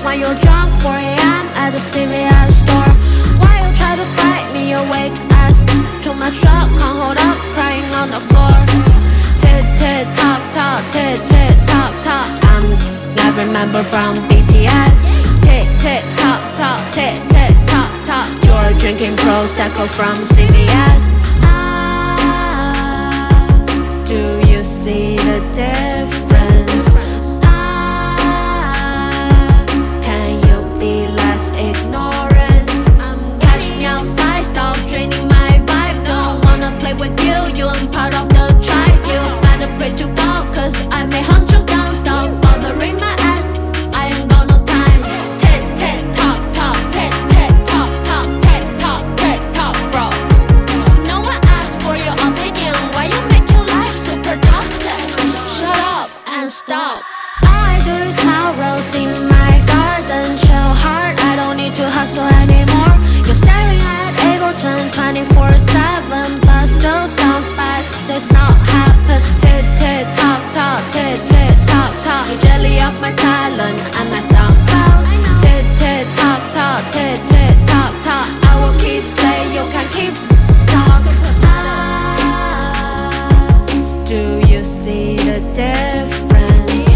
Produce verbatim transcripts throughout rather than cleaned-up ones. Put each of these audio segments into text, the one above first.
when you're drunk, four A M at the C V S store. Why you try to fight me awake ass? To my truck, can't hold up, crying on the floor. Tit tit top top, tit tit top top. I'm not remember from B T S. Tit tit top top, tit tit top top. You're drinking Prosecco from C V S. Ah, do you see the difference? Ah, can you be less ignorant? Catch me outside, stop draining my vibe. Don't wanna play with you, you ain't part of the tribe. You better pray to God, cause I may hunt you down. Stop bothering my ass, I ain't got no time. Tit tit top top, tit tit top top, tit top tit top, bro. No one asked for your opinion, why you make your life super toxic? Shut up and stop. All I do is smile, rose in my garden, chill hard, I don't need to hustle anymore. You're staring at Ableton twenty-four seven, but still sounds bad, this not happen. Tit tit top top, tit tit top top. You jelly up my talent and my SoundCloud. Tit tit top top, tit tit top top. I will keep staying, you can keep talking. Ah, do you see the difference?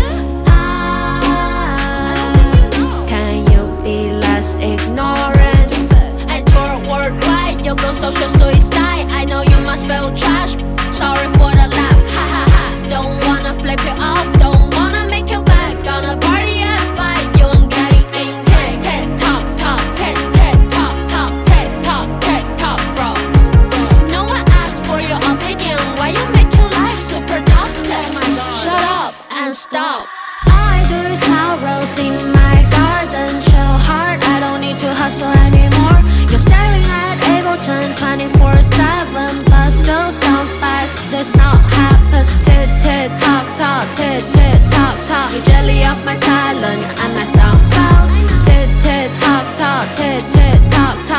Ah, can you be less ignorant? And tour worldwide, you go social suicide. I know you must feel trash, sorry for the laugh, ha ha ha. Don't wanna flip you off, don't wanna make you back. Gonna party at five, you ain't getting in. Tit tit top top, tit tit top top, tit top tit top, bro. No one asked for your opinion, why you make your life super toxic? Shut up and stop. All I do is smile, rose in my garden, chill hard, I don't need to hustle anymore. You're staring at Ableton twenty-four seven, but still sounds bad, this not happen. Tit tit top top, tit tit top top. You jelly up my talent and my SoundCloud. Tit tit top top, tit tit top top.